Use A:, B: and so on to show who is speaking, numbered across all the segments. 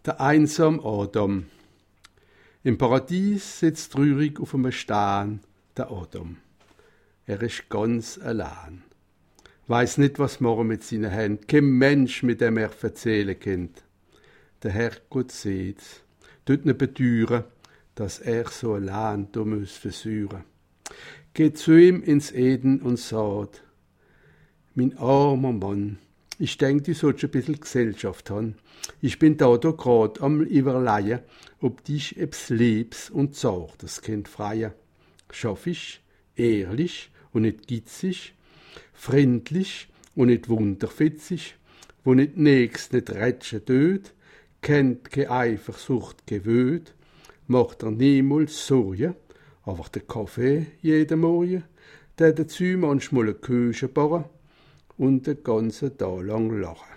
A: Der einsame Adam. Im Paradies sitzt traurig auf einem Stein der Adam. Er ist ganz allein. Weiß nicht, was morgen mit seinen Händen. Kein Mensch, mit dem er erzählen kennt. Der Herrgott sieht's, tut ihn bedauern, dass er so allein da muss versäuren. Geht zu ihm ins Eden und sagt: Mein armer Mann, ich denk, du sollst ein bisschen Gesellschaft haben. Ich bin da grad am Überleihen, ob dich ebs Lebs und Zartes kennt freien. Schaffisch, ehrlich und nicht gitzig, freundlich und nicht wunderfitzig, wo nicht nächst nicht rätschen töt, kennt ke Eifersucht gewöht, macht niemals Sorge, aber der Kaffee jeden Morgen, der dazu manchmal eine Küche bauen und den ganzen Tag lang lachen.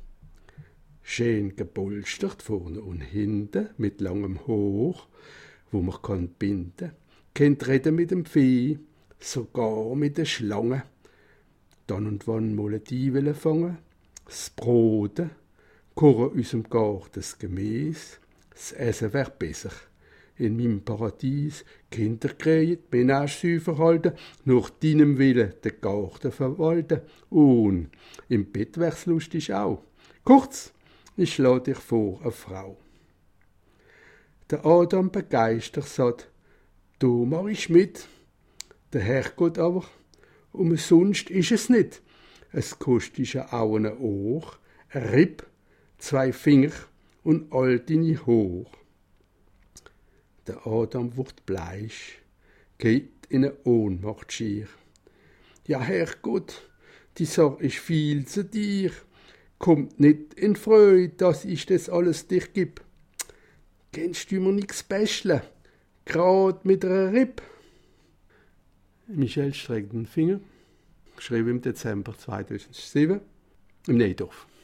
A: Schön gepolstert vorne und hinten mit langem Haar, wo man kann binden, kennt reden mit dem Vieh, sogar mit der Schlange. Dann und wann mal ein Diebele fangen, das Broten, kochen unserem Garten das Gemüse, das Essen wär besser. In meinem Paradies Kinder kriegen, Menage halten, nach deinem Willen den Garten verwalten. Und im Bett wär's lustig auch. Kurz, ich schlage dich vor, eine Frau. Der Adam begeistert sagt: Du mach ich mit. Der Herrgott aber: Umsonst ist es nicht. Es kostet ja auch ein Ohr, ein Ripp, 2 Finger und all deine Haar. Der Adam wird bleich, geht in eine Ohnmacht schier. Ja, Herrgott, die Sache ist viel zu dir. Kommt nicht in Freude, dass ich das alles dich gib. Kennst du mir nix bäschle, grad mit einer Ripp? Michel streckt den Finger, geschrieben im Dezember 2007 im Neidorf.